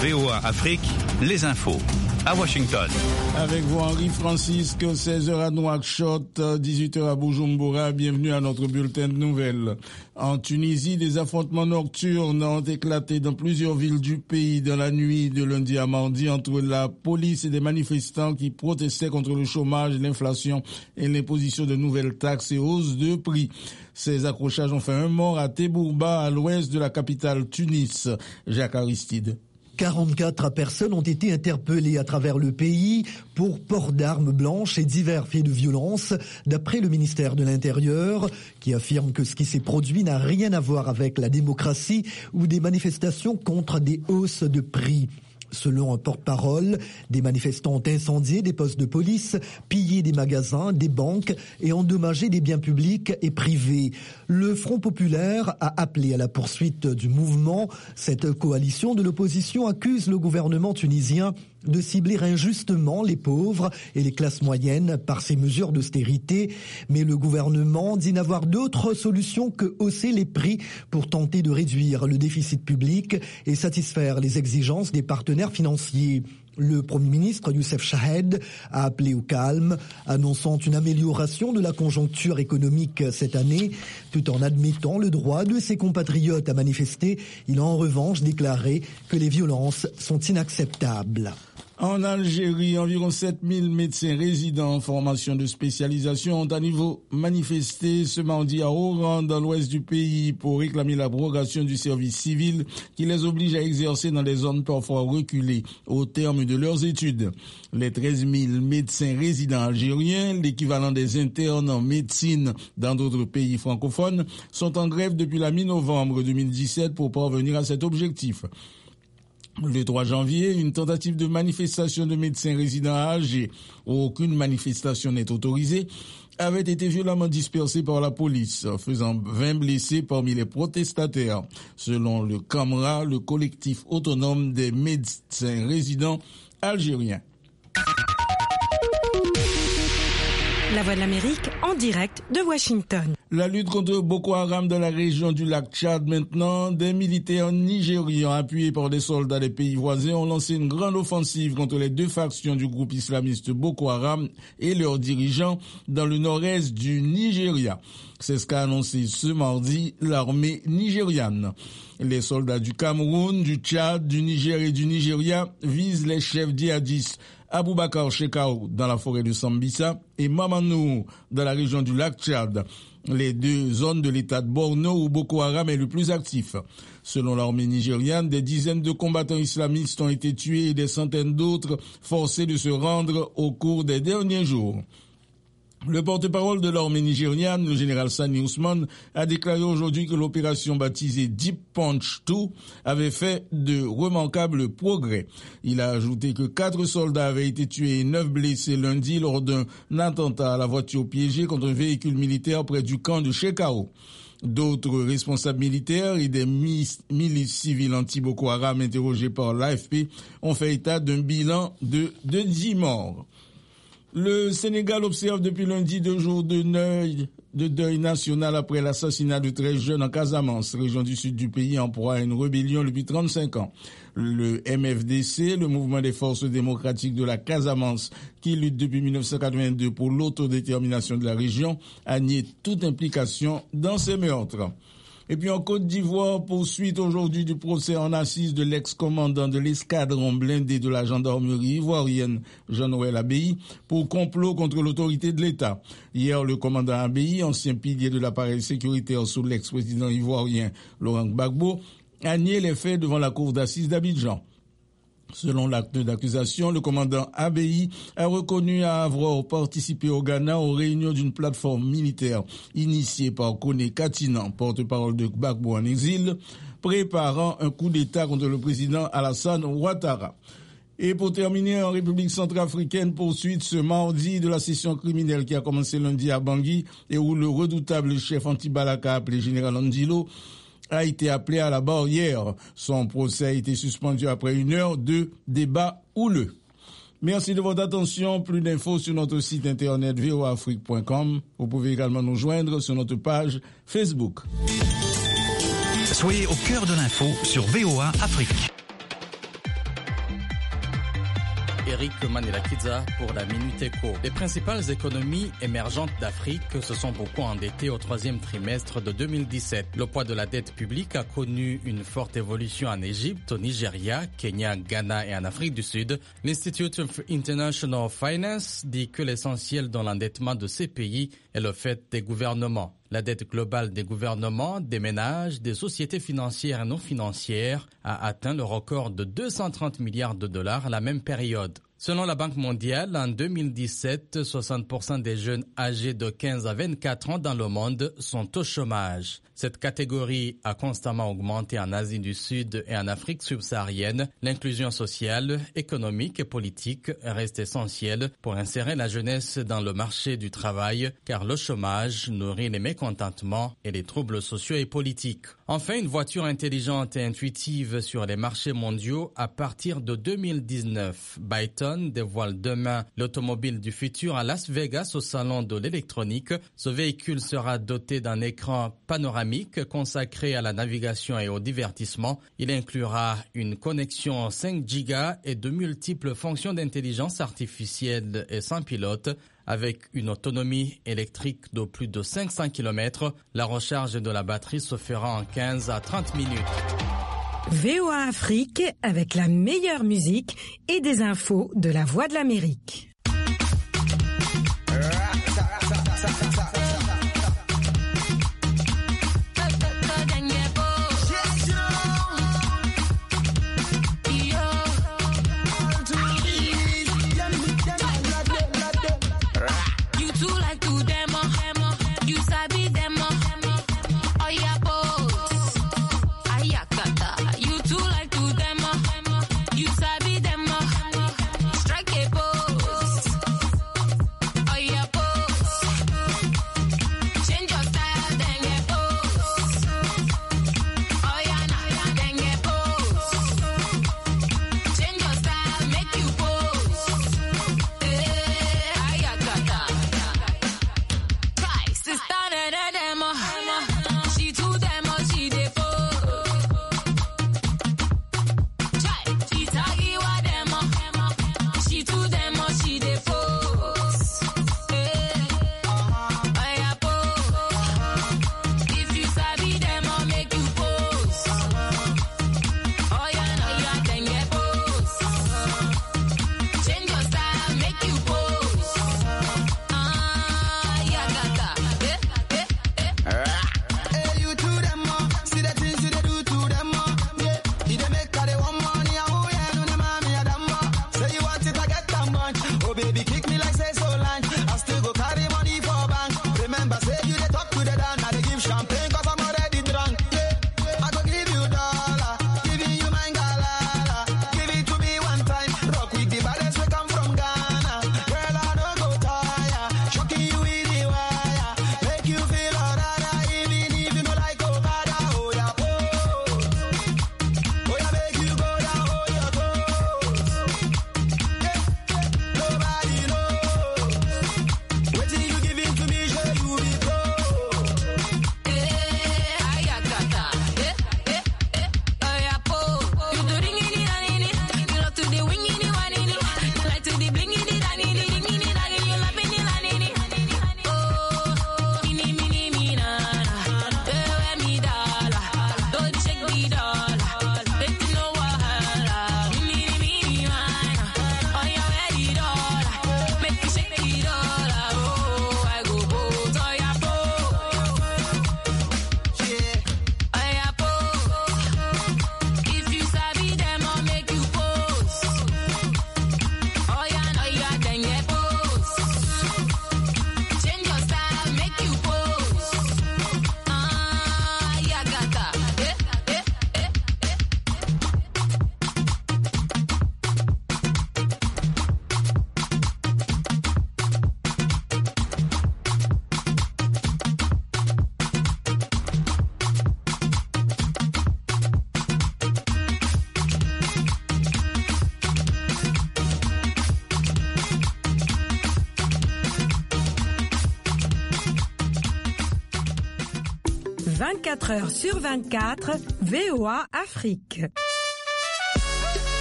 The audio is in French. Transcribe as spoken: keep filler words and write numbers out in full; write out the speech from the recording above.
V O A Afrique, les infos. À Washington. Avec vous, Henri Francisque, seize heures à Nouakchott, dix-huit heures à Bujumbura. Bienvenue à notre bulletin de nouvelles. En Tunisie, des affrontements nocturnes ont éclaté dans plusieurs villes du pays dans la nuit de lundi à mardi entre la police et des manifestants qui protestaient contre le chômage, l'inflation et l'imposition de nouvelles taxes et hausses de prix. Ces accrochages ont fait un mort à Tebourba, à l'ouest de la capitale Tunis. Jacques Aristide. quarante-quatre personnes ont été interpellées à travers le pays pour port d'armes blanches et divers faits de violence, d'après le ministère de l'Intérieur, qui affirme que ce qui s'est produit n'a rien à voir avec la démocratie ou des manifestations contre des hausses de prix. Selon un porte-parole, des manifestants ont incendié des postes de police, pillé des magasins, des banques et endommagé des biens publics et privés. Le Front populaire a appelé à la poursuite du mouvement. Cette coalition de l'opposition accuse le gouvernement tunisien de cibler injustement les pauvres et les classes moyennes par ces mesures d'austérité. Mais le gouvernement dit n'avoir d'autre solution que hausser les prix pour tenter de réduire le déficit public et satisfaire les exigences des partenaires financiers. Le Premier ministre Youssef Chahed a appelé au calme, annonçant une amélioration de la conjoncture économique cette année, tout en admettant le droit de ses compatriotes à manifester. Il a en revanche déclaré que les violences sont inacceptables. En Algérie, environ sept mille médecins résidents en formation de spécialisation ont à nouveau manifesté ce mardi à Oran, dans l'ouest du pays, pour réclamer l'abrogation du service civil qui les oblige à exercer dans des zones parfois reculées au terme de leurs études. Les treize mille médecins résidents algériens, l'équivalent des internes en médecine dans d'autres pays francophones, sont en grève depuis la mi-novembre deux mille dix-sept pour parvenir à cet objectif. Le trois janvier, une tentative de manifestation de médecins résidents à Alger, où aucune manifestation n'est autorisée, avait été violemment dispersée par la police, faisant vingt blessés parmi les protestataires, selon le CAMRA, le collectif autonome des médecins résidents algériens. La Voix de l'Amérique en direct de Washington. La lutte contre Boko Haram dans la région du lac Tchad maintenant, des militaires nigérians appuyés par des soldats des pays voisins ont lancé une grande offensive contre les deux factions du groupe islamiste Boko Haram et leurs dirigeants dans le nord-est du Nigeria. C'est ce qu'a annoncé ce mardi l'armée nigériane. Les soldats du Cameroun, du Tchad, du Niger et du Nigeria visent les chefs djihadistes Aboubakar Shekau dans la forêt de Sambisa et Mamanou dans la région du lac Tchad, les deux zones de l'état de Borno où Boko Haram est le plus actif. Selon l'armée nigériane, des dizaines de combattants islamistes ont été tués et des centaines d'autres forcés de se rendre au cours des derniers jours. Le porte-parole de l'armée nigériane, le général Sani Ousmane, a déclaré aujourd'hui que l'opération baptisée Deep Punch deux avait fait de remarquables progrès. Il a ajouté que quatre soldats avaient été tués et neuf blessés lundi lors d'un attentat à la voiture piégée contre un véhicule militaire près du camp de Shekau. D'autres responsables militaires et des milices civiles anti-Boko Haram interrogés par l'A F P ont fait état d'un bilan de, de dix morts. Le Sénégal observe depuis lundi deux jours de deuil, de deuil national après l'assassinat de treize jeunes en Casamance, région du sud du pays en proie à une rébellion depuis trente-cinq ans. Le M F D C, le mouvement des forces démocratiques de la Casamance, qui lutte depuis mille neuf cent quatre-vingt-deux pour l'autodétermination de la région, a nié toute implication dans ces meurtres. Et puis en Côte d'Ivoire, poursuite aujourd'hui du procès en assises de l'ex-commandant de l'escadron blindé de la gendarmerie ivoirienne, Jean-Noël Abbaye, pour complot contre l'autorité de l'État. Hier, le commandant Abbaye, ancien pilier de l'appareil sécuritaire sous l'ex-président ivoirien Laurent Gbagbo, a nié les faits devant la cour d'assises d'Abidjan. Selon l'acte d'accusation, le commandant Abbaye a reconnu avoir participé au Ghana aux réunions d'une plateforme militaire initiée par Kone Katinan, porte-parole de Gbagbo en exil, préparant un coup d'État contre le président Alassane Ouattara. Et pour terminer, en République centrafricaine, poursuite ce mardi de la session criminelle qui a commencé lundi à Bangui et où le redoutable chef anti-Balaka appelé général Andilo a été appelé à la barre hier. Son procès a été suspendu après une heure de débat houleux. Merci de votre attention. Plus d'infos sur notre site internet v o a afrique point com. Vous pouvez également nous joindre sur notre page Facebook. Soyez au cœur de l'info sur V O A Afrique. Eric Manilakidza pour la Minute Éco. Les principales économies émergentes d'Afrique se sont beaucoup endettées au troisième trimestre de deux mille dix-sept. Le poids de la dette publique a connu une forte évolution en Égypte, au Nigeria, Kenya, Ghana et en Afrique du Sud. L'Institute of International Finance dit que l'essentiel dans l'endettement de ces pays est le fait des gouvernements. La dette globale des gouvernements, des ménages, des sociétés financières et non financières a atteint le record de deux cent trente milliards de dollars à la même période. Selon la Banque mondiale, en deux mille dix-sept, soixante pour cent des jeunes âgés de quinze à vingt-quatre ans dans le monde sont au chômage. Cette catégorie a constamment augmenté en Asie du Sud et en Afrique subsaharienne. L'inclusion sociale, économique et politique reste essentielle pour insérer la jeunesse dans le marché du travail, car le chômage nourrit les mécontentements et les troubles sociaux et politiques. Enfin, une voiture intelligente et intuitive sur les marchés mondiaux à partir de deux mille dix-neuf. Byton dévoile demain l'automobile du futur à Las Vegas au salon de l'électronique. Ce véhicule sera doté d'un écran panoramique consacré à la navigation et au divertissement. Il inclura une connexion cinq giga et de multiples fonctions d'intelligence artificielle et sans pilote. Avec une autonomie électrique de plus de cinq cents kilomètres, la recharge de la batterie se fera en quinze à trente minutes. V O A Afrique avec la meilleure musique et des infos de la Voix de l'Amérique. vingt-quatre heures sur vingt-quatre, V O A Afrique.